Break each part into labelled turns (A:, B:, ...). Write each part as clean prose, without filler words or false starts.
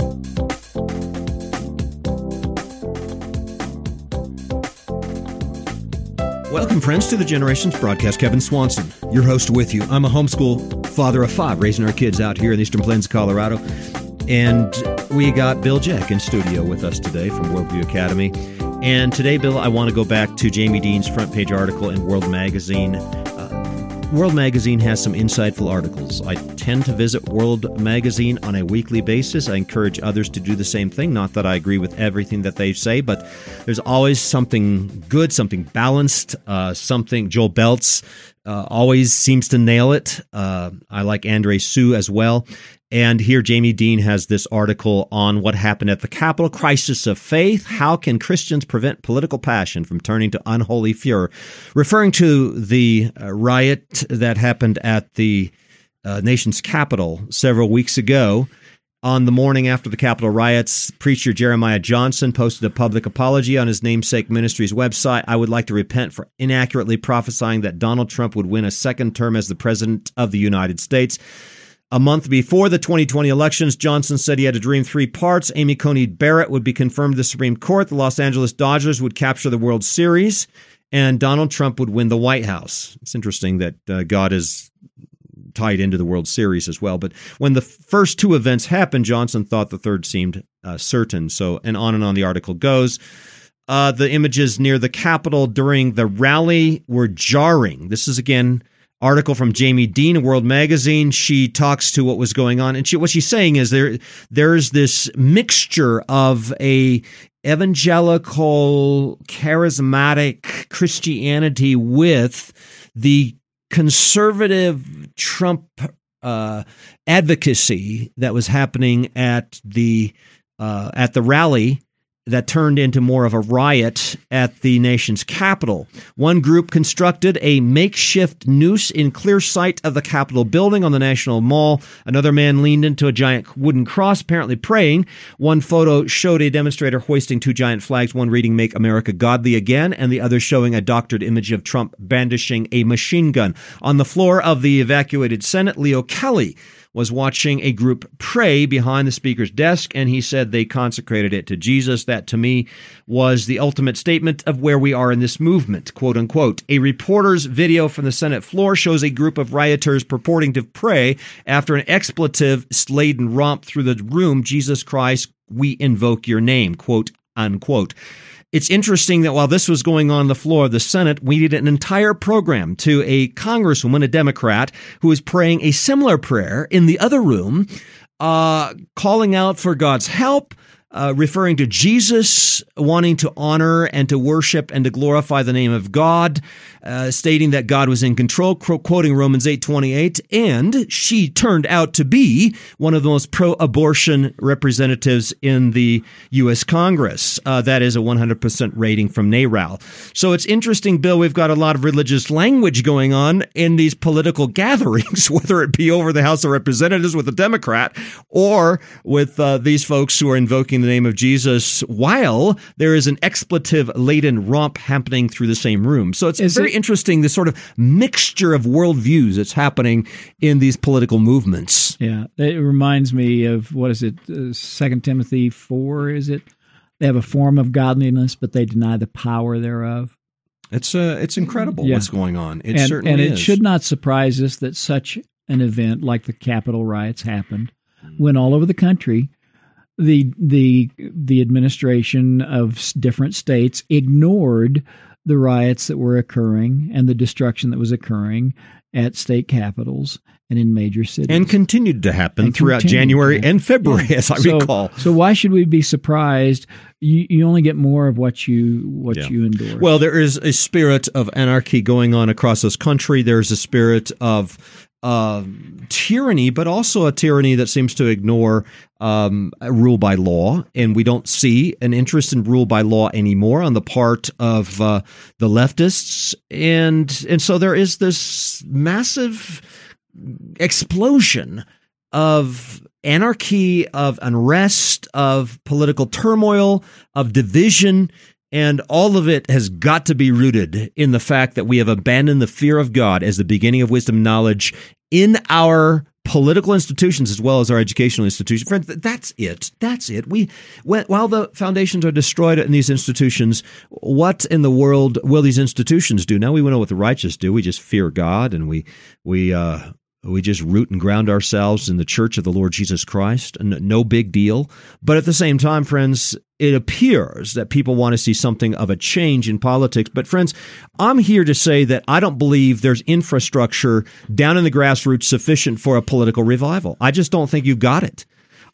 A: Welcome, friends, to the Generations broadcast. Kevin Swanson, your host with you. I'm a homeschool father of 5, raising our kids out here in the Eastern Plains of Colorado. And we got Bill Jeck in studio with us today from Worldview Academy. And today, Bill, I want to go back to Jamie Dean's front page article in World Magazine. World Magazine has some insightful articles. I tend to visit World Magazine on a weekly basis. I encourage others to do the same thing. Not that I agree with everything that they say, but there's always something good, something balanced, something. Joel Beltz always seems to nail it. I like Andre Sue as well. And here Jamie Dean has this article on what happened at the Capitol, crisis of faith. How can Christians prevent political passion from turning to unholy furor? Referring to the riot that happened at the nation's capital several weeks ago. On the morning after the Capitol riots, preacher Jeremiah Johnson posted a public apology on his namesake ministry's website. I would like to repent for inaccurately prophesying that Donald Trump would win a second term as the president of the United States. A month before the 2020 elections, Johnson said he had a dream 3 parts. Amy Coney Barrett would be confirmed to the Supreme Court. The Los Angeles Dodgers would capture the World Series, and Donald Trump would win the White House. It's interesting that God is tied into the World Series as well. But when the first 2 events happened, Johnson thought the third seemed certain. So, and on the article goes. The images near the Capitol during the rally were jarring. This is, again, article from Jamie Dean of World Magazine. She talks to what was going on, and what she's saying is there's this mixture of a evangelical, charismatic Christianity with the conservative Trump advocacy that was happening at the rally that turned into more of a riot at the nation's capital. One group constructed a makeshift noose in clear sight of the Capitol building on the National Mall. Another man leaned into a giant wooden cross, apparently praying. One photo showed a demonstrator hoisting 2 giant flags, one reading "Make America Godly Again," and the other showing a doctored image of Trump brandishing a machine gun. On the floor of the evacuated Senate, Leo Kelly was watching a group pray behind the speaker's desk, and he said they consecrated it to Jesus. That, to me, was the ultimate statement of where we are in this movement, quote unquote. A reporter's video from the Senate floor shows a group of rioters purporting to pray after an expletive-laden romp through the room. Jesus Christ, we invoke your name, quote unquote. It's interesting that while this was going on the floor of the Senate, we did an entire program to a congresswoman, a Democrat, who was praying a similar prayer in the other room, calling out for God's help, referring to Jesus, wanting to honor and to worship and to glorify the name of God, stating that God was in control, quoting Romans 8:28, and she turned out to be one of the most pro-abortion representatives in the U.S. Congress. That is a 100% rating from NARAL. So it's interesting, Bill, we've got a lot of religious language going on in these political gatherings, whether it be over the House of Representatives with a Democrat or with these folks who are invoking the name of Jesus while there is an expletive-laden romp happening through the same room. So it's very interesting, this sort of mixture of worldviews that's happening in these political movements. Yeah, it reminds me of, what is it, 2 Timothy 4, is it? They have a form of godliness, but they deny the power thereof. It's incredible what's going on. It certainly is. And it should not surprise us that such an event like the Capitol riots happened when all over the country the administration of different states ignored the riots that were occurring and the destruction that was occurring at state capitals and in major cities. And continued to happen throughout January and February, as I recall. So why should we be surprised? You only get more of what you endorse. Well, there is a spirit of anarchy going on across this country. There's a spirit of tyranny, but also a tyranny that seems to ignore rule by law, and we don't see an interest in rule by law anymore on the part of the leftists, and so there is this massive explosion of anarchy, of unrest, of political turmoil, of division. And all of it has got to be rooted in the fact that we have abandoned the fear of God as the beginning of wisdom and knowledge in our political institutions as well as our educational institutions. Friends, that's it. That's it. While the foundations are destroyed in these institutions, what in the world will these institutions do? Now we know what the righteous do. We just fear God, and we just root and ground ourselves in the church of the Lord Jesus Christ. No big deal. But at the same time, friends, it appears that people want to see something of a change in politics. But friends, I'm here to say that I don't believe there's infrastructure down in the grassroots sufficient for a political revival. I just don't think you've got it.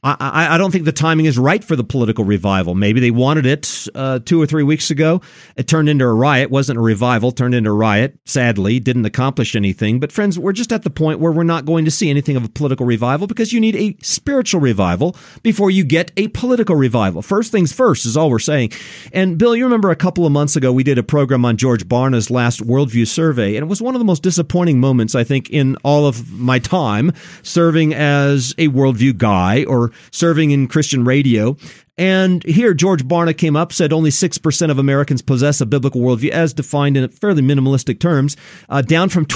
A: I don't think the timing is right for the political revival. Maybe they wanted it 2 or 3 weeks ago. It turned into a riot. Wasn't a revival. Turned into a riot. Sadly, didn't accomplish anything. But friends, we're just at the point where we're not going to see anything of a political revival because you need a spiritual revival before you get a political revival. First things first is all we're saying. And Bill, you remember a couple of months ago we did a program on George Barna's last worldview survey, and it was one of the most disappointing moments, I think, in all of my time serving as a worldview guy or serving in Christian radio. And here, George Barna came up, said only 6% of Americans possess a biblical worldview, as defined in fairly minimalistic terms, down from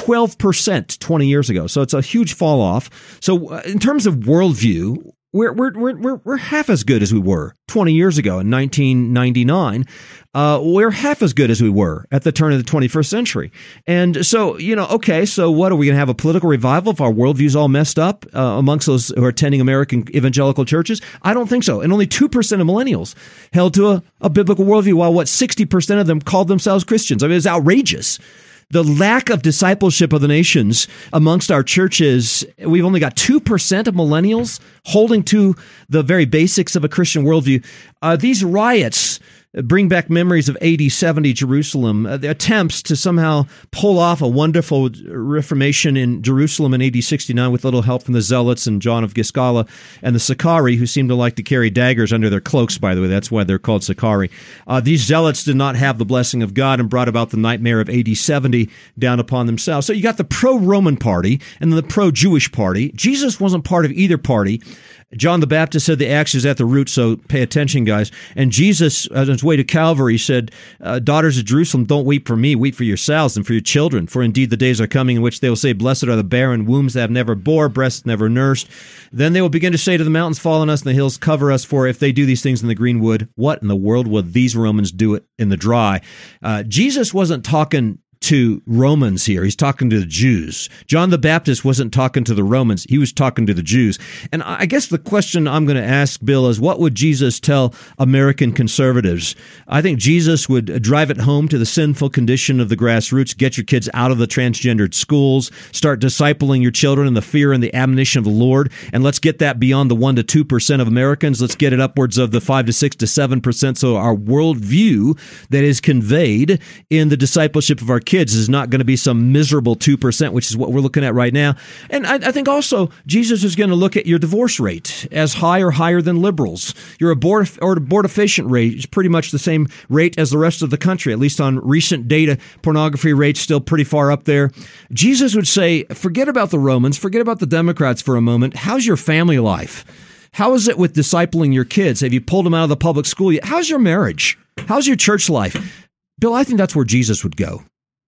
A: 12% 20 years ago. So it's a huge fall off. So in terms of worldview, we're half as good as we were 20 years ago in 1999. We're half as good as we were at the turn of the 21st century. And so, okay, so what, are we going to have a political revival if our worldview's all messed up amongst those who are attending American evangelical churches? I don't think so. And only 2% of millennials held to a biblical worldview, while 60% of them called themselves Christians. I mean, it's outrageous. The lack of discipleship of the nations amongst our churches, we've only got 2% of millennials holding to the very basics of a Christian worldview. These riots bring back memories of AD 70 Jerusalem, the attempts to somehow pull off a wonderful Reformation in Jerusalem in AD 69 with little help from the Zealots and John of Giscala and the Sicarii, who seem to like to carry daggers under their cloaks, by the way. That's why they're called Sicarii. These Zealots did not have the blessing of God and brought about the nightmare of AD 70 down upon themselves. So you got the pro-Roman party and the pro-Jewish party. Jesus wasn't part of either party. John the Baptist said the axe is at the root, so pay attention, guys. And Jesus, on his way to Calvary, said, daughters of Jerusalem, don't weep for me, weep for yourselves and for your children. For indeed the days are coming in which they will say, blessed are the barren, wombs that have never bore, breasts never nursed. Then they will begin to say to the mountains, fall on us, and the hills cover us. For if they do these things in the green wood, what in the world will these Romans do it in the dry? Jesus wasn't talking to Romans here. He's talking to the Jews. John the Baptist wasn't talking to the Romans. He was talking to the Jews. And I guess the question I'm going to ask, Bill, is what would Jesus tell American conservatives? I think Jesus would drive it home to the sinful condition of the grassroots, get your kids out of the transgendered schools, start discipling your children in the fear and the admonition of the Lord, and let's get that beyond the 1 to 2% of Americans. Let's get it upwards of the 5 to 6 to 7%. So our worldview that is conveyed in the discipleship of our kids is not going to be some miserable 2%, which is what we're looking at right now. And I think also Jesus is going to look at your divorce rate as high or higher than liberals. Your abortifacient rate is pretty much the same rate as the rest of the country, at least on recent data. Pornography rates still pretty far up there. Jesus would say, forget about the Romans, forget about the Democrats for a moment. How's your family life? How is it with discipling your kids? Have you pulled them out of the public school yet? How's your marriage? How's your church life? Bill, I think that's where Jesus would go.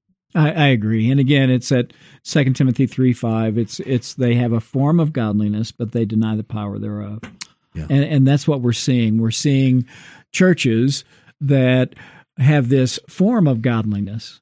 B: I agree. And again, it's at 2 Timothy 3:5. It's they have a form of godliness, but they deny the power thereof. Yeah. And that's what we're seeing. We're seeing churches that have this form of godliness.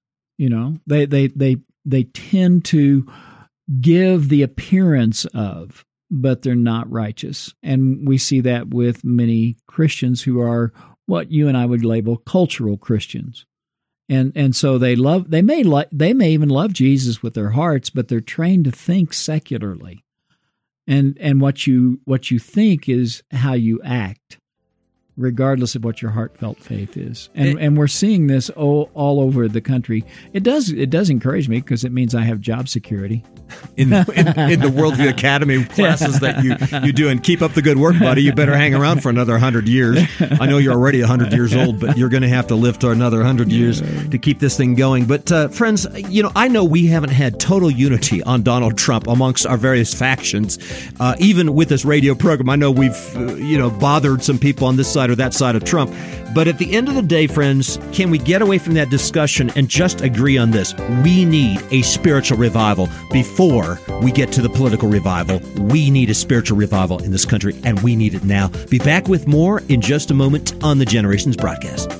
B: They tend to give the appearance of, but they're not righteous. And we see that with many Christians who are what you and I would label cultural Christians. And so they may even love Jesus with their hearts, but they're trained to think secularly. And what you think is how you act, regardless of what your heartfelt faith is. And we're seeing this all over the country. It does encourage me because it means I have job security.
A: In the Worldview Academy classes that you do, and keep up the good work, buddy. You better hang around for another 100 years. I know you're already 100 years old, but you're going to have to live to another 100 years to keep this thing going. But friends, I know we haven't had total unity on Donald Trump amongst our various factions, even with this radio program. I know we've bothered some people on this side side or that side of Trump. But at the end of the day, friends, can we get away from that discussion and just agree on this? We need a spiritual revival before we get to the political revival. We need a spiritual revival in this country, and we need it now. Be back with more in just a moment on the Generations broadcast.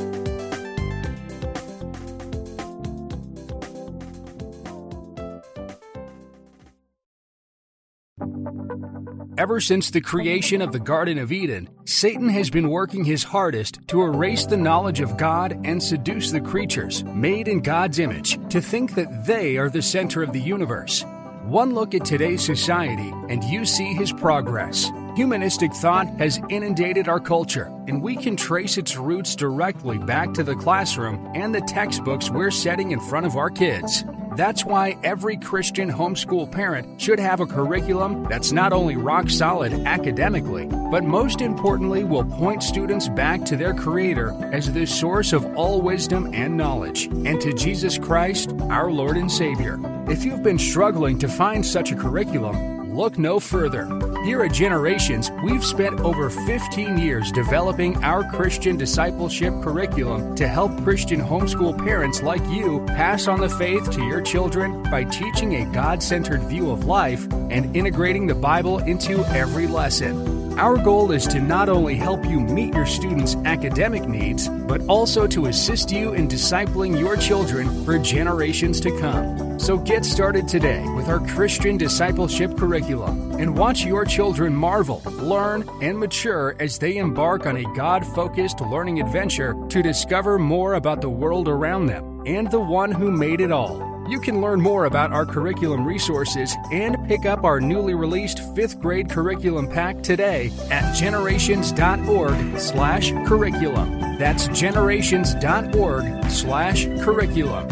C: Ever since the creation of the Garden of Eden, Satan has been working his hardest to erase the knowledge of God and seduce the creatures, made in God's image, to think that they are the center of the universe. One look at today's society, and you see his progress. Humanistic thought has inundated our culture, and we can trace its roots directly back to the classroom and the textbooks we're setting in front of our kids. That's why every Christian homeschool parent should have a curriculum that's not only rock solid academically, but most importantly will point students back to their Creator as the source of all wisdom and knowledge, and to Jesus Christ, our Lord and Savior. If you've been struggling to find such a curriculum, look no further. Here at Generations, we've spent over 15 years developing our Christian discipleship curriculum to help Christian homeschool parents like you pass on the faith to your children by teaching a God-centered view of life and integrating the Bible into every lesson. Our goal is to not only help you meet your students' academic needs, but also to assist you in discipling your children for generations to come. So get started today with our Christian discipleship curriculum and watch your children marvel, learn, and mature as they embark on a God-focused learning adventure to discover more about the world around them and the one who made it all. You can learn more about our curriculum resources and pick up our newly released 5th grade curriculum pack today at generations.org/curriculum. That's generations.org/curriculum.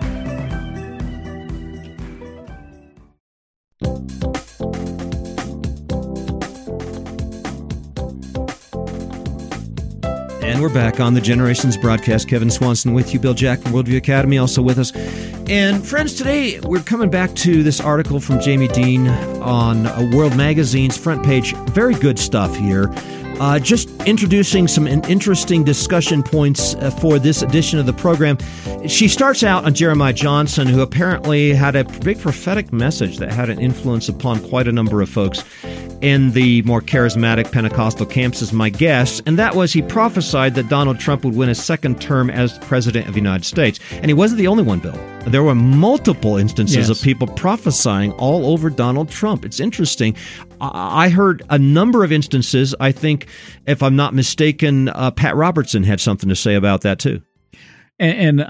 A: And we're back on the Generations broadcast. Kevin Swanson with you, Bill Jack from Worldview Academy also with us. And friends, today we're coming back to this article from Jamie Dean on World Magazine's front page. Very good stuff here. Just introducing some interesting discussion points for this edition of the program. She starts out on Jeremiah Johnson, who apparently had a big prophetic message that had an influence upon quite a number of folks in the more charismatic Pentecostal camps, is my guess, and that was he prophesied that Donald Trump would win a second term as President of the United States. And he wasn't the only one, Bill. There were multiple instances of people prophesying all over Donald Trump. It's interesting. I heard a number of instances. I think, if I'm not mistaken, Pat Robertson had something to say about that too.
B: And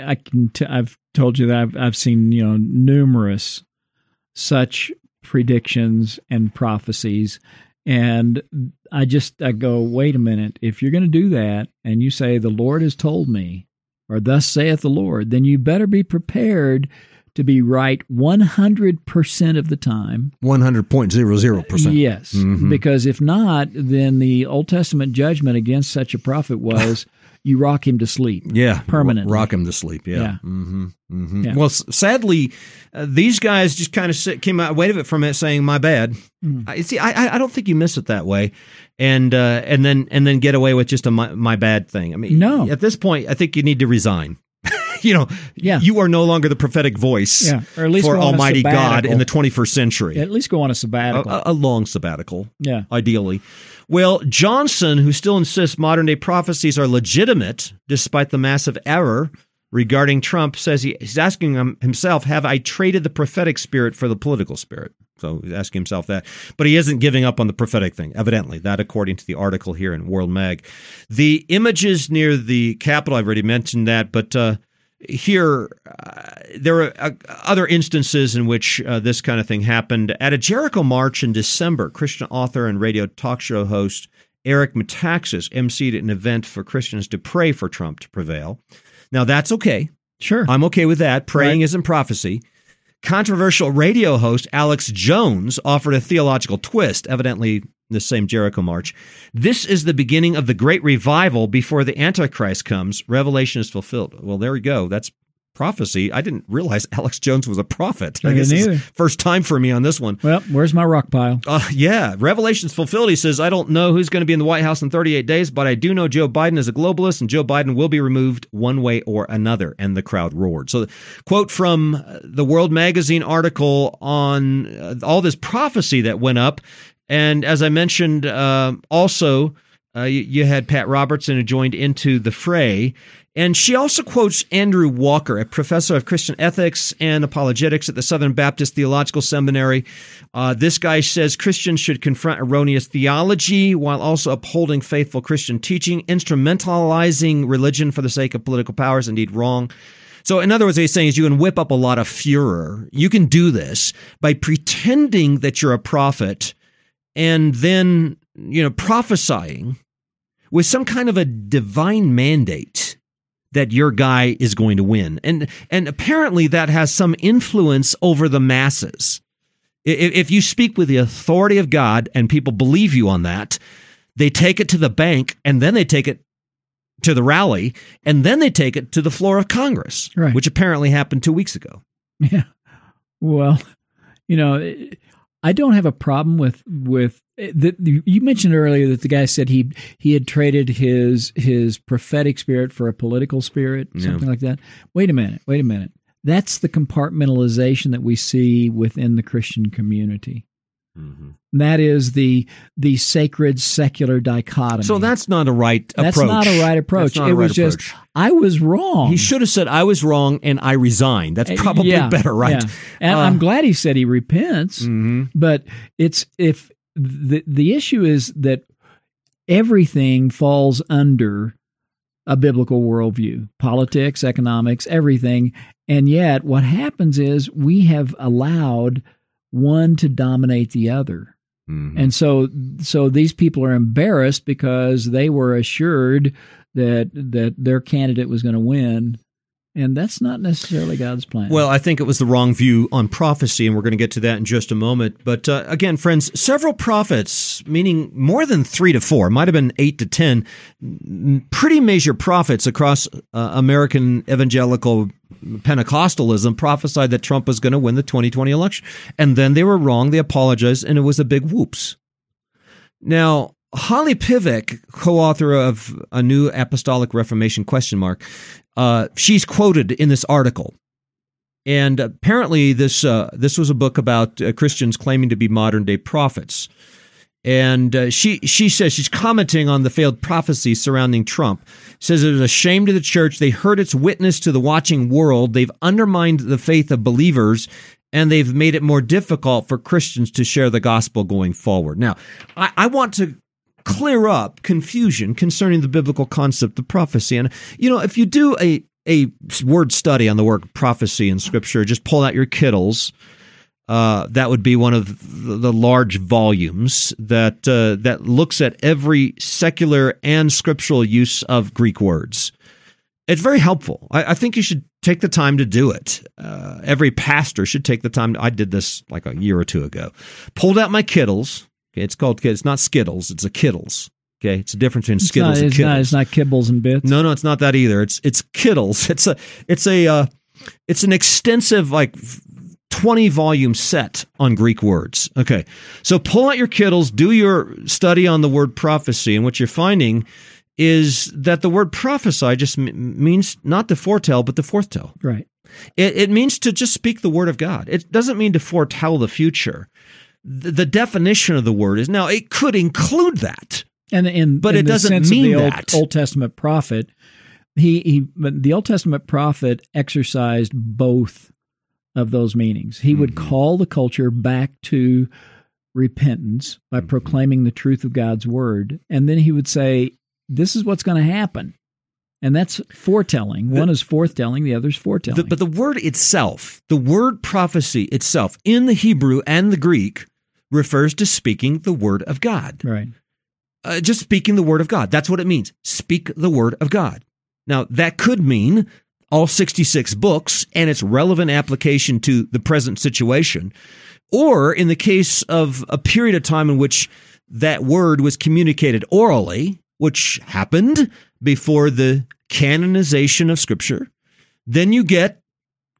B: I've told you that I've seen numerous such predictions and prophecies, and I go, wait a minute, if you're going to do that and you say the Lord has told me, or thus saith the Lord, then you better be prepared to be right 100% of the time.
A: 100.00%.
B: Yes, because if not, then the Old Testament judgment against such a prophet was you rock him to sleep.
A: Yeah,
B: permanently.
A: Rock him to sleep. Yeah.
B: Yeah.
A: Well, sadly, these guys just kind of came out away from it, saying, "My bad." I don't think you miss it that way, and then get away with just a my bad thing. I mean,
B: no.
A: At this point, I think you need to resign. You are no longer the prophetic voice
B: or at least
A: for Almighty God in the 21st century.
B: At least go on a sabbatical.
A: A long sabbatical, ideally. Well, Johnson, who still insists modern-day prophecies are legitimate despite the massive error regarding Trump, says he's asking himself, have I traded the prophetic spirit for the political spirit? So he's asking himself that. But he isn't giving up on the prophetic thing, evidently. That according to the article here in World Mag. The images near the Capitol, I've already mentioned that, but here, there are other instances in which this kind of thing happened. At a Jericho March in December, Christian author and radio talk show host Eric Metaxas emceed an event for Christians to pray for Trump to prevail. Now, that's okay.
B: Sure.
A: I'm okay with that. Praying isn't prophecy. Controversial radio host Alex Jones offered a theological twist, evidently the same Jericho March. This is the beginning of the great revival before the Antichrist comes. Revelation is fulfilled. Well, there we go. That's prophecy. I didn't realize Alex Jones was a prophet.
B: I
A: guess
B: didn't either.
A: First time for me on this one.
B: Well, where's my rock pile?
A: Yeah, Revelation's fulfilled. He says, I don't know who's going to be in the White House in 38 days, but I do know Joe Biden is a globalist, and Joe Biden will be removed one way or another. And the crowd roared. So, quote from the World Magazine article on all this prophecy that went up. And as I mentioned, also, you had Pat Robertson who joined into the fray. And she also quotes Andrew Walker, a professor of Christian ethics and apologetics at the Southern Baptist Theological Seminary. This guy says Christians should confront erroneous theology while also upholding faithful Christian teaching. Instrumentalizing religion for the sake of political power is indeed wrong. So in other words, what he's saying is you can whip up a lot of furor. You can do this by pretending that you're a prophet and then, prophesying with some kind of a divine mandate that your guy is going to win. And apparently that has some influence over the masses. If you speak with the authority of God and people believe you on that, they take it to the bank and then they take it to the rally and then they take it to the floor of Congress,
B: right,
A: which apparently happened 2 weeks ago.
B: Yeah. Well, I don't have a problem with you mentioned earlier that the guy said he had traded his prophetic spirit for a political spirit, something like that. Wait a minute. That's the compartmentalization that we see within the Christian community. Mm-hmm. That is the sacred secular dichotomy.
A: So that's not a right approach.
B: That's not a right approach. It was just, I was wrong.
A: He should have said, I was wrong and I resigned. That's probably better, right?
B: Yeah. And I'm glad he said he repents, but the issue is that everything falls under a biblical worldview, politics, economics, everything. And yet what happens is we have allowed one to dominate the other. Mm-hmm. And so these people are embarrassed because they were assured that their candidate was going to win. And that's not necessarily God's plan.
A: Well, I think it was the wrong view on prophecy, and we're going to get to that in just a moment. But again, friends, several prophets, meaning more than 3 to 4, might have been 8 to 10, pretty major prophets across American evangelical Pentecostalism prophesied that Trump was going to win the 2020 election. And then they were wrong, they apologized, and it was a big whoops. Now, Holly Pivec, co-author of A New Apostolic Reformation ? She's quoted in this article, and apparently this was a book about Christians claiming to be modern day prophets. And she says she's commenting on the failed prophecy surrounding Trump. Says it was a shame to the church. They heard its witness to the watching world. They've undermined the faith of believers, and they've made it more difficult for Christians to share the gospel going forward. Now, I want to clear up confusion concerning the biblical concept of prophecy. And, if you do a word study on the word prophecy in Scripture, just pull out your Kittles. That would be one of the large volumes that looks at every secular and scriptural use of Greek words. It's very helpful. I think you should take the time to do it. Every pastor should take the time. I did this like a year or two ago. Pulled out my Kittles. Okay, it's not Skittles. It's a Kittles. Okay, it's a difference between Skittles and Kittles.
B: It's not kibbles and bits.
A: No, it's not that either. It's Kittles. It's an extensive 20-volume set on Greek words. Okay, so pull out your Kittles, do your study on the word prophecy, and what you're finding is that the word prophesy just means not to foretell, but to forthtell.
B: Right.
A: It means to just speak the word of God. It doesn't mean to foretell the future. The definition of the word is, now it could include that, but it doesn't mean that.
B: Old Testament prophet, the Old Testament prophet exercised both of those meanings. He would call the culture back to repentance by proclaiming the truth of God's word, and then he would say, "This is what's going to happen." And that's foretelling. One is forthtelling, the other is foretelling.
A: But the word itself, the word prophecy itself, in the Hebrew and the Greek, refers to speaking the word of God.
B: Right.
A: Just speaking the word of God. That's what it means. Speak the word of God. Now, that could mean all 66 books and its relevant application to the present situation, or in the case of a period of time in which that word was communicated orally, which happened before the canonization of Scripture, then you get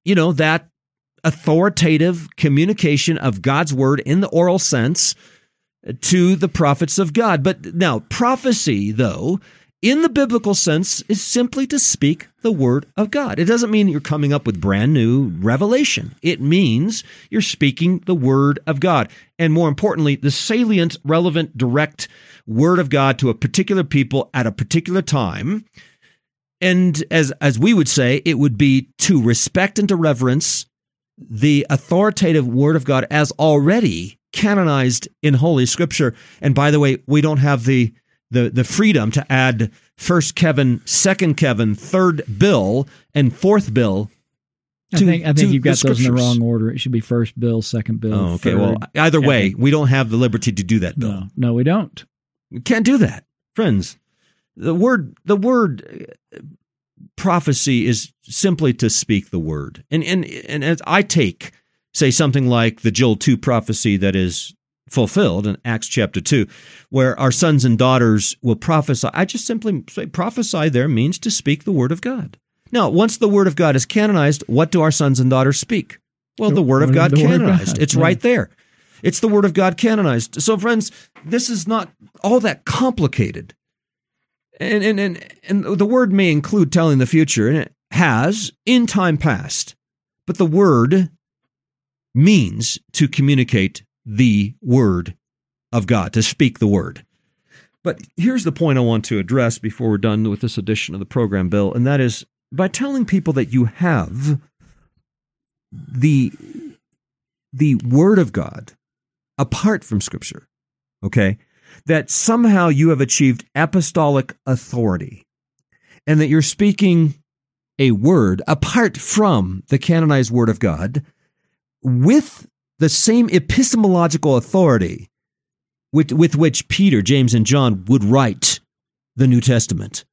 A: that authoritative communication of God's word in the oral sense to the prophets of God. But now, prophecy, though, in the biblical sense, is simply to speak the word of God. It doesn't mean you're coming up with brand new revelation. It means you're speaking the word of God. And more importantly, the salient, relevant, direct word of God to a particular people at a particular time. And as we would say, it would be to respect and to reverence the authoritative word of God as already canonized in Holy Scripture. And by the way, we don't have the freedom to add first Kevin, second Kevin, third Bill, and fourth Bill.
B: I think you've got those in the wrong order. It should be first Bill, second Bill.
A: Oh, okay.
B: Third,
A: well, either way, we don't have the liberty to do that, Bill.
B: No, we don't.
A: We can't do that, friends. The word prophecy is simply to speak the word. And as I take, say, something like the Joel 2 prophecy that is fulfilled in Acts chapter 2, where our sons and daughters will prophesy. I just simply say prophesy there means to speak the word of God. Now, once the word of God is canonized, what do our sons and daughters speak? Well, the word of God canonized. It's right there. It's the word of God canonized. So, friends, this is not all that complicated. And the word may include telling the future, and it has in time past. But the word means to communicate the word of God, to speak the word. But here's the point I want to address before we're done with this edition of the program, Bill, and that is by telling people that you have the word of God apart from Scripture, okay, that somehow you have achieved apostolic authority and that you're speaking a word apart from the canonized word of God with the same epistemological authority with which Peter, James, and John would write the New Testament,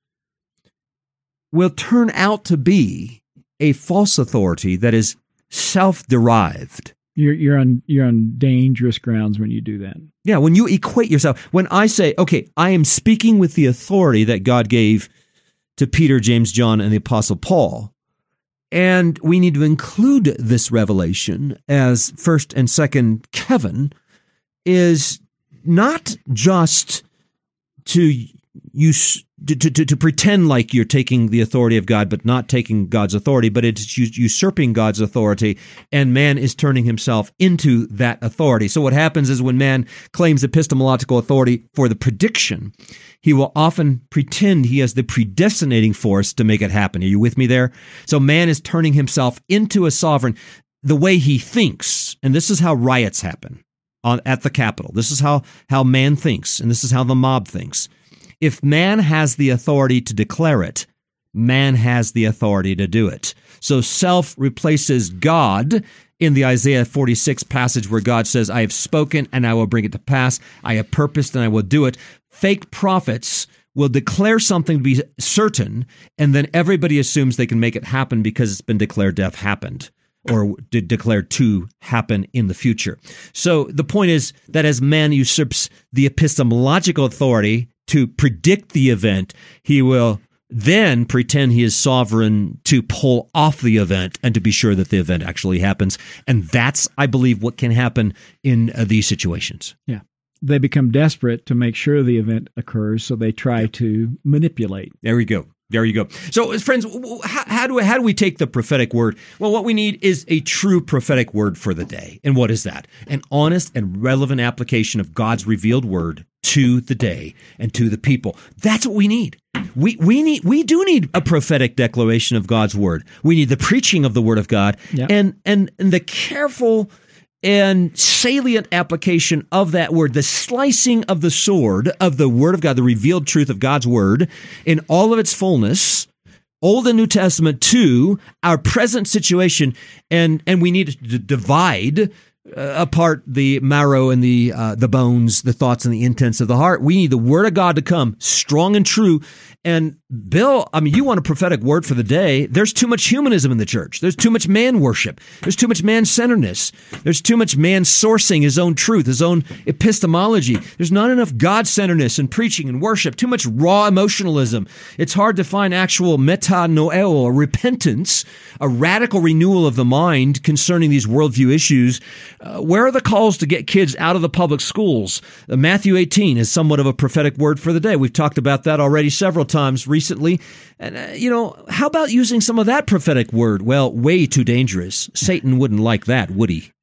A: will turn out to be a false authority that is self-derived.
B: You're on dangerous grounds when you do that.
A: Yeah, when you equate yourself. When I say, okay, I am speaking with the authority that God gave to Peter, James, John, and the Apostle Paul, and we need to include this revelation as first and second Kevin, is not just to use to pretend like you're taking the authority of God, but not taking God's authority, but it's usurping God's authority, and man is turning himself into that authority. So what happens is when man claims epistemological authority for the prediction, he will often pretend he has the predestinating force to make it happen. Are you with me there? So man is turning himself into a sovereign the way he thinks, and this is how riots happen at the Capitol. This is how man thinks, and this is how the mob thinks. If man has the authority to declare it, man has the authority to do it. So self replaces God in the Isaiah 46 passage where God says, I have spoken and I will bring it to pass. I have purposed and I will do it. Fake prophets will declare something to be certain, and then everybody assumes they can make it happen because it's been declared to have happened or declared to happen in the future. So the point is that as man usurps the epistemological authority to predict the event, he will then pretend he is sovereign to pull off the event and to be sure that the event actually happens. And that's, I believe, what can happen in these situations.
B: Yeah. They become desperate to make sure the event occurs, so they try to manipulate.
A: There we go. There you go. So, friends, how do we take the prophetic word? Well, what we need is a true prophetic word for the day. And what is that? An honest and relevant application of God's revealed word to the day and to the people. That's what we need. We do need a prophetic declaration of God's word. We need the preaching of the word of God, and the careful and salient application of that word, the slicing of the sword of the word of God, the revealed truth of God's word in all of its fullness, Old and New Testament, to our present situation, and we need to divide apart the marrow and the bones, the thoughts and the intents of the heart. We need the word of God to come strong and true, and Bill, I mean, you want a prophetic word for the day. There's too much humanism in the church. There's too much man worship. There's too much man-centeredness. There's too much man sourcing his own truth, his own epistemology. There's not enough God-centeredness in preaching and worship. Too much raw emotionalism. It's hard to find actual metanoeo, or repentance, a radical renewal of the mind concerning these worldview issues. Where are the calls to get kids out of the public schools? Matthew 18 is somewhat of a prophetic word for the day. We've talked about that already several times recently. And, how about using some of that prophetic word? Well, way too dangerous. Satan wouldn't like that, would he?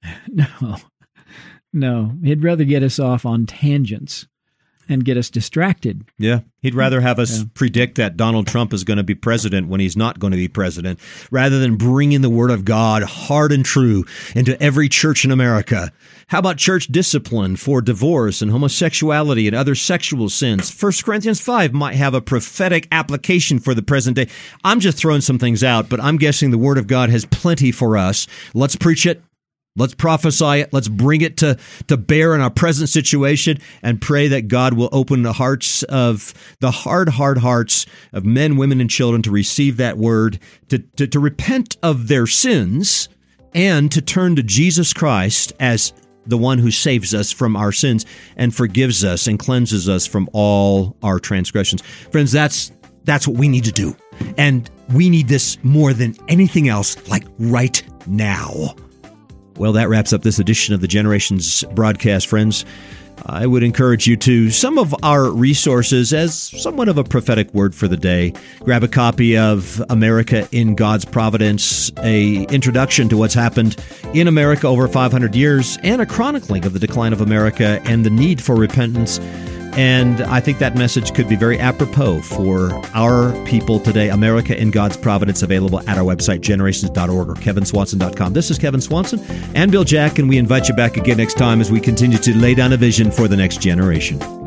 B: No. He'd rather get us off on tangents and get us distracted.
A: Yeah. He'd rather have us predict that Donald Trump is going to be president when he's not going to be president, rather than bringing the word of God hard and true into every church in America. How about church discipline for divorce and homosexuality and other sexual sins? 1 Corinthians 5 might have a prophetic application for the present day. I'm just throwing some things out, but I'm guessing the word of God has plenty for us. Let's preach it. Let's prophesy it. Let's bring it to bear in our present situation and pray that God will open the hearts of the hard hearts of men, women, and children to receive that word, to repent of their sins, and to turn to Jesus Christ as the one who saves us from our sins and forgives us and cleanses us from all our transgressions. Friends, that's what we need to do. And we need this more than anything else, like right now. Well, that wraps up this edition of the Generations broadcast, friends. I would encourage you to some of our resources as somewhat of a prophetic word for the day. Grab a copy of America in God's Providence, a introduction to what's happened in America over 500 years, and a chronicling of the decline of America and the need for repentance. And I think that message could be very apropos for our people today. America in God's Providence, available at our website, generations.org or kevinswanson.com. This is Kevin Swanson and Bill Jack, and we invite you back again next time as we continue to lay down a vision for the next generation.